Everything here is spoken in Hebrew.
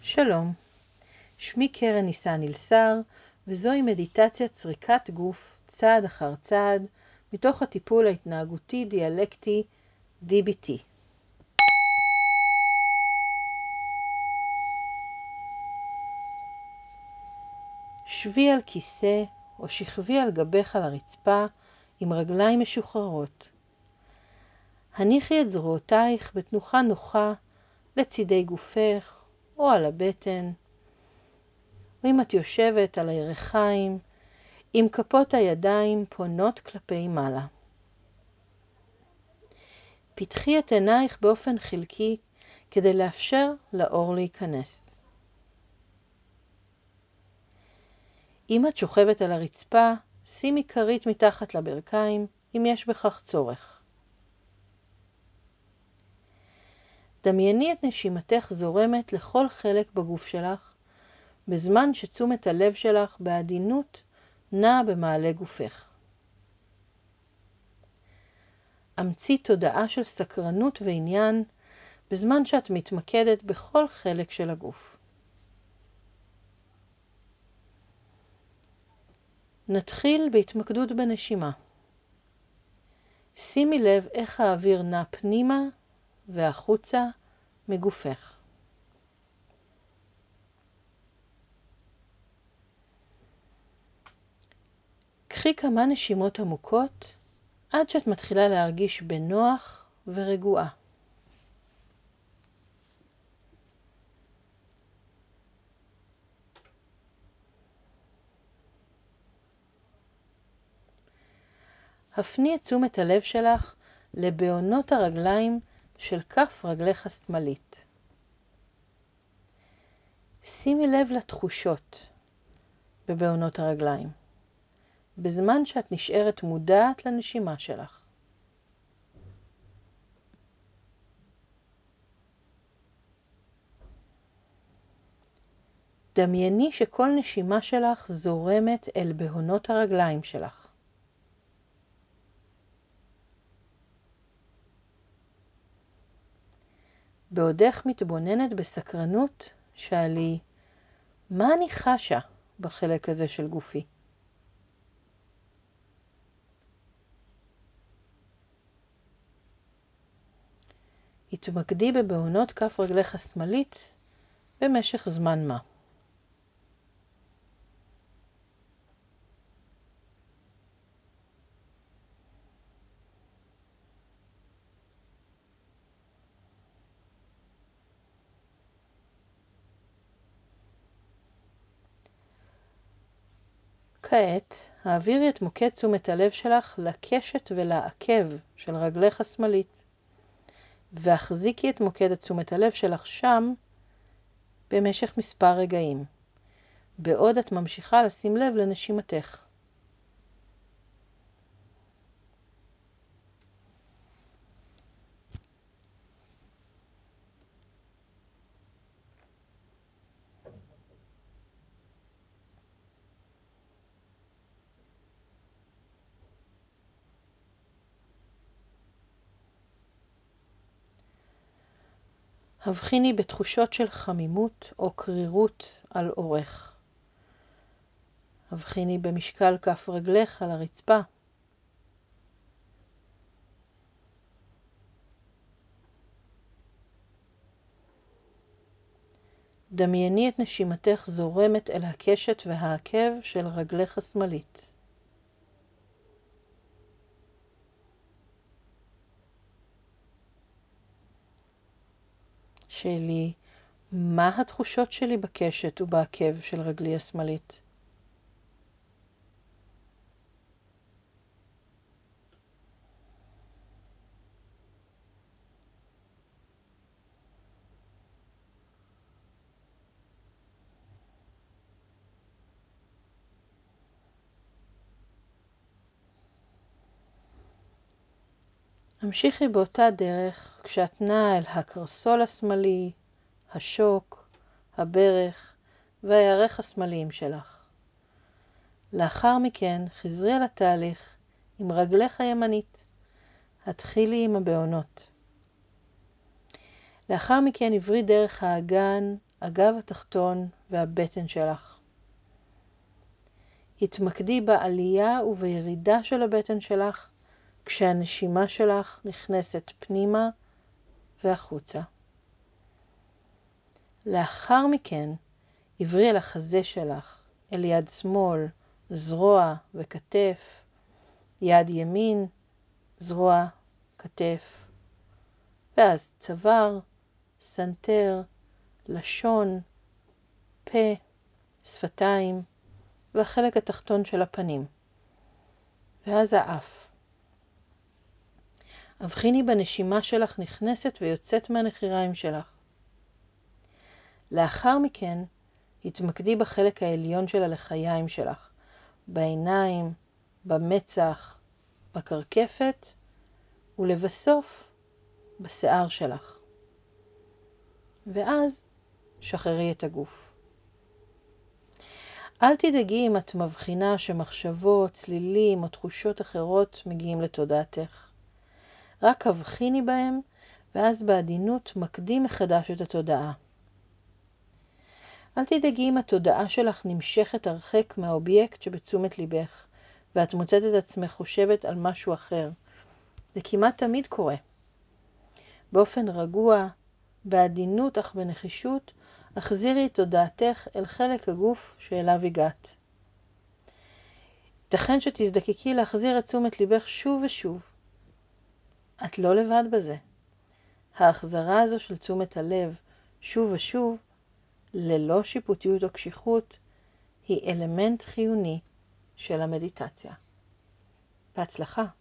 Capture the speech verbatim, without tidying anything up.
שלום, שמי קרן ניסן אילסר, וזוהי מדיטציית סריקת גוף צעד אחר צעד מתוך הטיפול ההתנהגותי דיאלקטי די בי טי. שבי על כיסא או שכבי על גבך על הרצפה עם רגליים משוחררות. הניחי את זרועותייך בתנוחה נוחה לצידי גופך או על הבטן, או אם את יושבת על הירכיים, עם כפות הידיים פונות כלפי מעלה. פתחי את עינייך באופן חלקי כדי לאפשר לאור להיכנס. אם את שוכבת על הרצפה, שימי כרית מתחת לברכיים אם יש בכך צורך. דמייני את נשימתך זורמת לכל חלק בגוף שלך, בזמן שתשומת הלב שלך בעדינות נעה במעלה גופך. אמצי תודעה של סקרנות ועניין בזמן שאת מתמקדת בכל חלק של הגוף. נתחיל בהתמקדות בנשימה. שימי לב איך האוויר נע פנימה והחוצה מגופך. קחי כמה נשימות עמוקות עד שאת מתחילה להרגיש בנוח ורגועה. הפני את תשומת הלב שלך לבעונות הרגליים של כף רגלך השמאלית. שימי לב לתחושות בבעונות הרגליים, בזמן שאת נשארת מודעת לנשימה שלך. דמייני שכל נשימה שלך זורמת אל בעונות הרגליים שלך. בעודך מתבוננת בסקרנות, שאלי, מה אני חשה בחלק הזה של גופי? התמקדי בבעונות כף רגלך השמאלית במשך זמן מה. כעת, העבירי את מוקד תשומת הלב שלך לקשת ולעקב של רגלך השמאלית, והחזיקי את מוקד תשומת הלב שלך שם במשך מספר רגעים, בעוד את ממשיכה לשים לב לנשימתך. הבחיני בתחושות של חמימות או קרירות על אורך. הבחיני במשקל כף רגלך על הרצפה. דמייני את נשימתך זורמת אל הקשת והעקב של רגלך השמאלית. שאלי, מה התחושות שלי בקשת ובעקב של רגלי השמאלית? המשיכי באותה דרך כשאת נעה אל הקרסול השמאלי, השוק, הברך והירך השמאליים שלך. לאחר מכן חזרי על התהליך עם רגלך הימנית. התחילי עם הבעונות. לאחר מכן עברי דרך האגן הגב התחתון והבטן שלך. התמקדי בעלייה ובירידה של הבטן שלך, כשהנשימה שלך נכנסת פנימה והחוצה. לאחר מכן, עברי אל החזה שלך, אל יד שמאל, זרוע וכתף, יד ימין, זרוע, כתף, ואז צוואר, סנטר, לשון, פה, שפתיים, והחלק התחתון של הפנים, ואז האף. הבחיני בנשימה שלך נכנסת ויוצאת מהנחיריים שלך. לאחר מכן, התמקדי בחלק העליון של הלחיים שלך, בעיניים, במצח, בקרקפת, ולבסוף בשיער שלך. ואז שחררי את הגוף. אל תדאגי אם את מבחינה שמחשבות, צלילים או תחושות אחרות מגיעים לתודעתך. רק הבחיני בהם, ואז בעדינות מקדי מחדש את התודעה. אל תדאגי אם התודעה שלך נמשכת הרחק מהאובייקט שבתשומת ליבך, ואת מוצאת את עצמך חושבת על משהו אחר. זה כמעט תמיד קורה. באופן רגוע, בעדינות אך בנחישות, החזירי את תודעתך אל חלק הגוף שאליו הגעת. ייתכן שתזדקקי להחזיר את תשומת ליבך שוב ושוב. את לא לבד בזה. ההחזרה הזו של תשומת הלב שוב ושוב, ללא שיפוטיות או קשיחות, היא אלמנט חיוני של המדיטציה. בהצלחה.